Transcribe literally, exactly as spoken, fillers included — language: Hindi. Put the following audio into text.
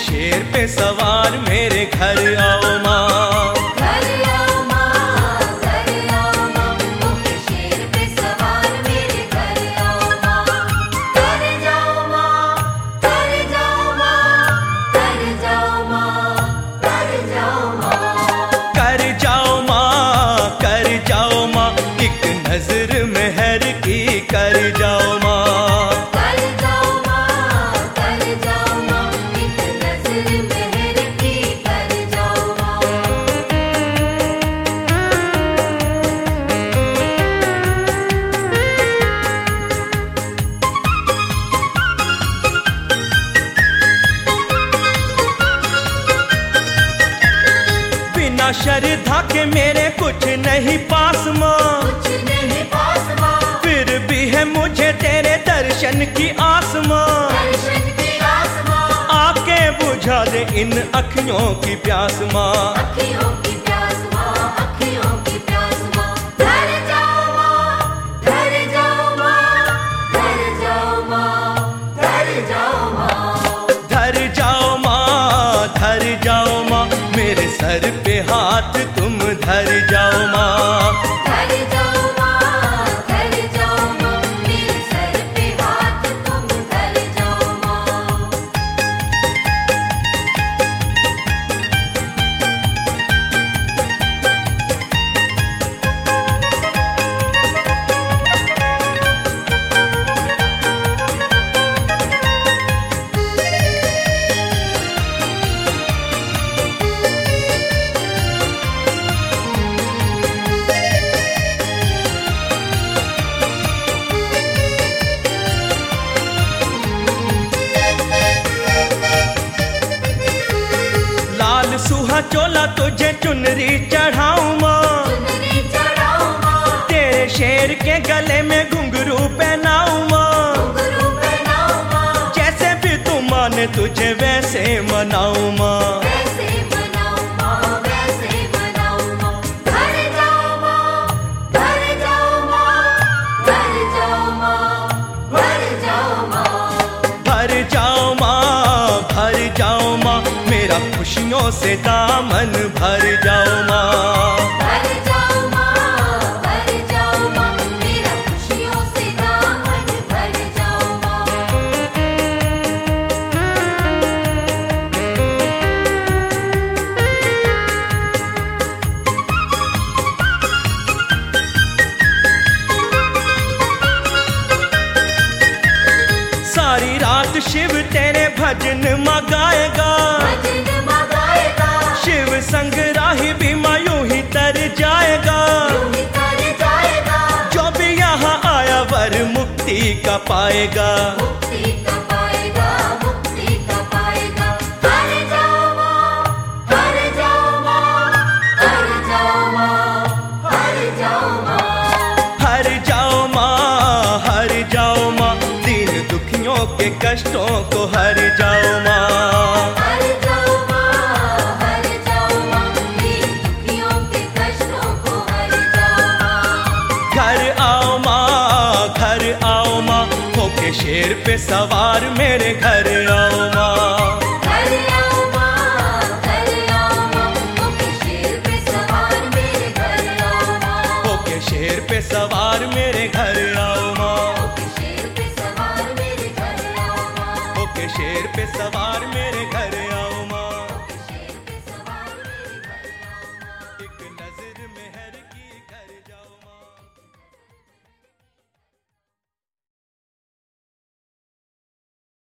शेर पे सवार मेरे घर आओ माँ। घर आओ माँ, घर आओ माँ, होके शेर पे सवार मेरे घर आओ माँ। घर जाओ माँ, घर जाओ माँ, घर जाओ माँ, घर जाओ माँ। कर जाओ माँ, कर जाओ माँ, एक नजर मेहर की कर जाओ माँ। कर जाओ माँ, कर जाओ माँ, एक नजर मेहर की कर जाओ माँ। बिना श्रद्धा के मेरे कुछ नहीं पास माँ, कुछ नहीं पास माँ, फिर भी है मुझे तेरे दर्शन की आस माँ। दर्शन की आस माँ, आके बुझा दे इन अखियों की प्यास माँ। अखियों की प्यास माँ, अखियों की प्यास माँ। घर जाओ माँ, घर जाओ माँ, घर जाओ माँ, घर जाओ माँ। धर जाओ माँ, धर जाओ माँ, मेरे सर पे हाथ तुम धर जाओ माँ। घर जाओ माँ, घर जाओ माँ, मेरे सर पे हाथ तुम धर जाओ माँ। लाल सुहा चोला तुझे चुनरी चढ़ाऊं माँ, चुनरी चढ़ाओ माँ, तेरे शेर के गले में घुंघरू पहनाऊं माँ। घुंघरू पहनाओ माँ, जैसे भी तू माने तुझे वैसे मनाऊं माँ। वैसे मनाओ माँ, वैसे मनाओ माँ। घर जाओ माँ, घर जाओ माँ, घर जाओ माँ, घर जाओ माँ। भर जाओ माँ, भर जाओ माँ, मेरा खुशियों से दामन भर जाओ माँ। भर जाओ माँ, भर जाओ माँ, मेरा खुशियों से दामन भर जाओ माँ। सारी रात शिव तेरे भजन माँ गाएगा, भजन मगाएगा, शिव संग राही भी माँ यूं ही तर जाएगा। यूं ही तर जाएगा, जो भी यहाँ आया वर मुक्ति का पाएगा। मुक्ति का पाएगा, मुक्ति का पाएगा। घर जाओ माँ, घर जाओ माँ, घर जाओ माँ, घर जाओ माँ। हर जाओ माँ, हर जाओ माँ, दीन दुखियों के कष्टों को हर जाओ माँ। हर जाओ माँ, हर जाओ माँ, दीन दुखियों के कष्टों को हर जाओ माँ। घर आओ माँ, घर आओ माँ, होके शेर पे सवार मेरे घर आओ माँ। घर आओ माँ, घर आओ माँ, होके शेर पे सवार मेरे घर आओ माँ। होके शेर पे सवार मेरे घर आओ माँ। होके शेर पे सवार मेरे घर आओ माँ। होके शेर पे सवार मेरे घर आओ